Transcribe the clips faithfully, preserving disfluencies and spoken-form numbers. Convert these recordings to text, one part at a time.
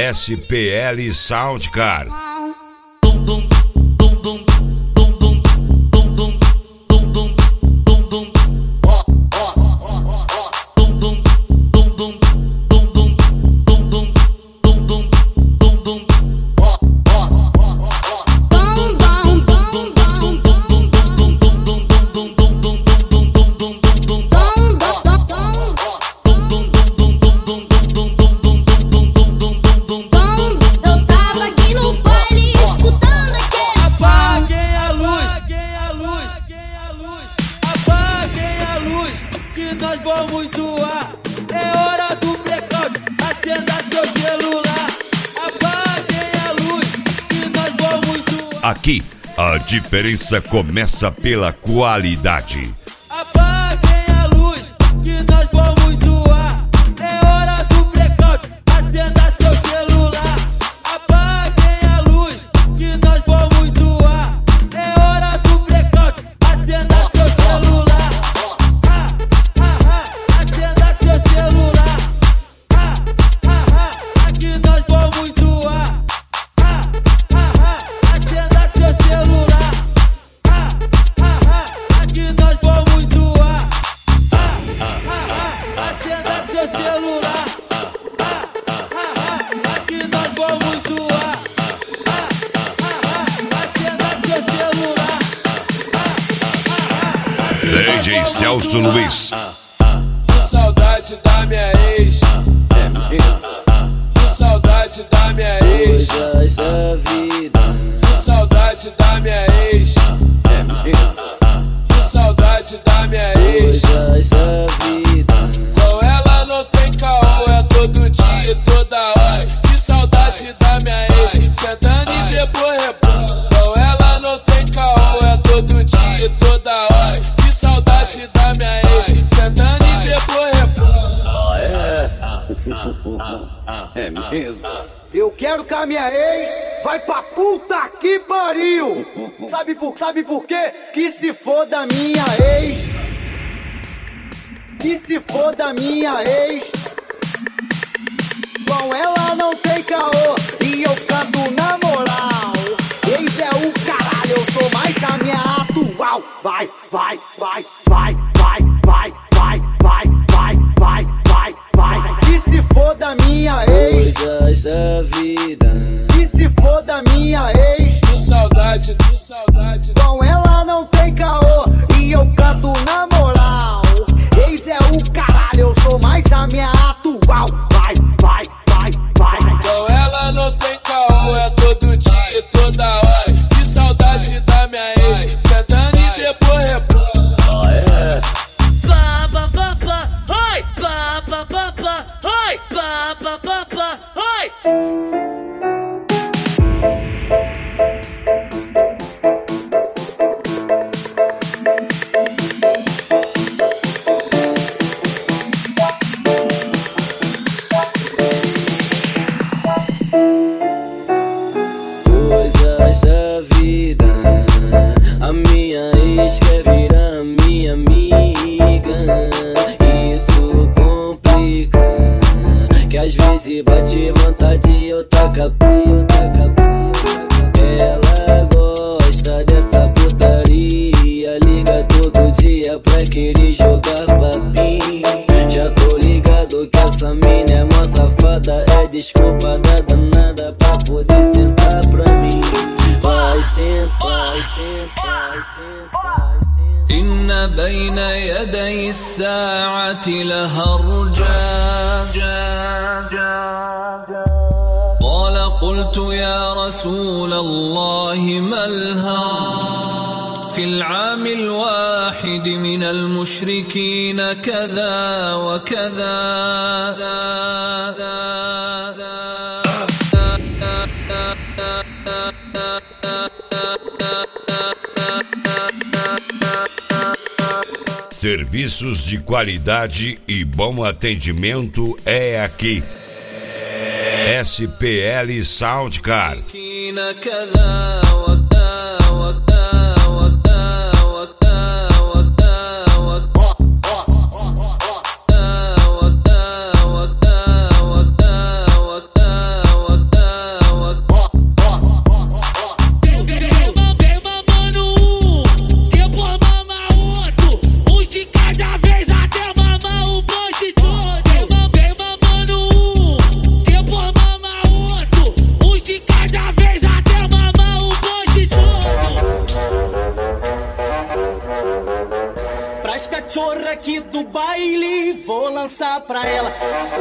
S P L Soundcar. Nós vamos zoar, é hora do blackout, acenda seu celular, apaguem a luz, que nós vamos zoar. Aqui, a diferença começa pela qualidade. Apaguem a luz, que nós vamos zoar, é hora do blackout, acenda seu celular, apaguem a luz, que nós vamos zoar, é hora do blackout, acenda seu celular. D J Celso Luiz. Que saudade da minha ex. Que saudade da minha ex. Coisas da vida. Que saudade da minha ex. Que saudade da minha ex. Coisas da vida. Com ela não tem caô, é todo dia e toda hora. Que saudade da minha ex. Sentando e depois repor. Com ela não tem caô, é todo dia e toda hora. Que saudade da minha ex. Sentando e depois repor. É mesmo? Eu quero que a minha ex vai pra puta que pariu. Sabe por, sabe por quê? Que se foda minha ex. Que se foda minha ex. Com ela não tem caô e eu canto na moral. Ex é o caralho, eu sou mais a minha atual. Vai, vai, vai, vai, vai, vai, vai, vai, vai, vai, vai, vai. Que se foda minha ex. Coisas da vida. Que se foda minha ex. Que saudade, que saudade. Com ela não tem caô e eu canto na moral. Ex é o caralho, eu sou mais a minha atual. Vai, vai, vai, vai. Com ela não tem caô, é todo dia e toda hora. Que saudade da minha ex. Sentando e depois repor. Pa pa pa pa, oi, pa pa pa pa, oi, pa pa pa pa, oi. Coisas da vida. A minha ex quer virar minha amiga. Isso complica. Que às vezes bate vontade e eu taca pio, taca pio. Ela gosta dessa putaria. Liga todo dia pra querer jogar papinho. Já tô ligado que essa mina é mó safada. É desculpa da danada pra poder sentar pra mim. Vai sentar, vai sentar, vai sentar. إن بين يدي الساعة لهرجا قال قلت يا رسول الله ما الهرج في العام الواحد من المشركين كذا وكذا. Serviços de qualidade e bom atendimento é aqui. S P L Soundcar. hora aqui do baile, vou lançar pra ela.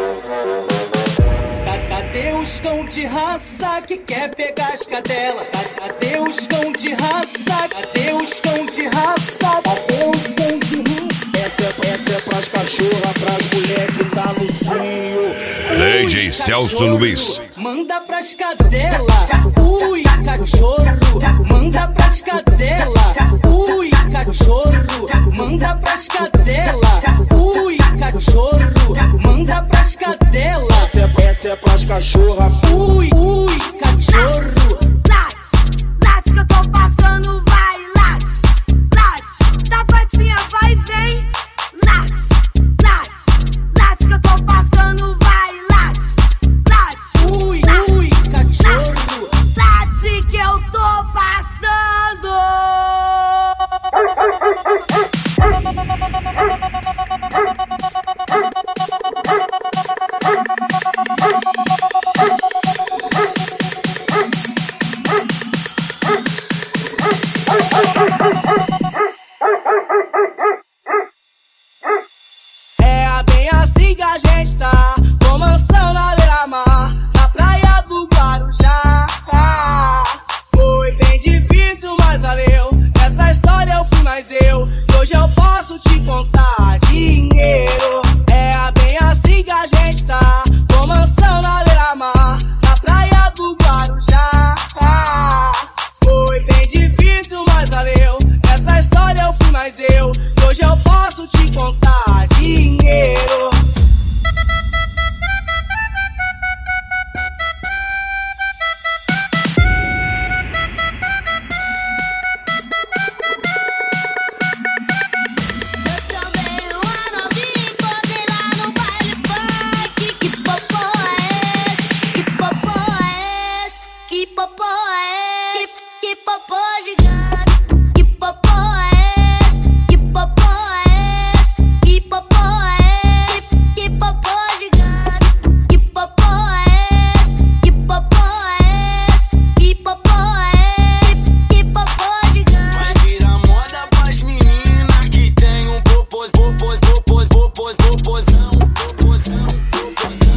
Cadê os cão de raça que quer pegar as cadelas? Cadê os cão de raça? Cadê os cão de raça? Cadê os cão de raça? Essa é, essa é pras cachorras, pras mulher que tá no cio. D J Celso Luiz. Manda pras cadela, ui, cachorro. Manda pras cadela, ui, cachorro. Manda pras cadela, ui, cachorro. Manda pras cadela. Essa é, essa é pras cachorras, ui, ui, cachorro. Late, late que eu tô passando, vai, late, late. Da patinha vai, vem, late, late, late que eu tô passando, vai, late, late. Ui, ui, cachorro. Late que eu tô passando. É bem assim que a gente tá, com mansão na beira-mar, na praia do Guarujá. Foi bem difícil, mas valeu. Nessa história eu fui mais eu, e hoje eu posso te contar dinheiro. É bem assim que a gente tá, com mansão na beira-mar, na praia do Guarujá. Foi bem difícil, mas valeu. Nessa história eu fui mais eu, e hoje eu posso te contar dinheiro. Popozão, popozão, popozão.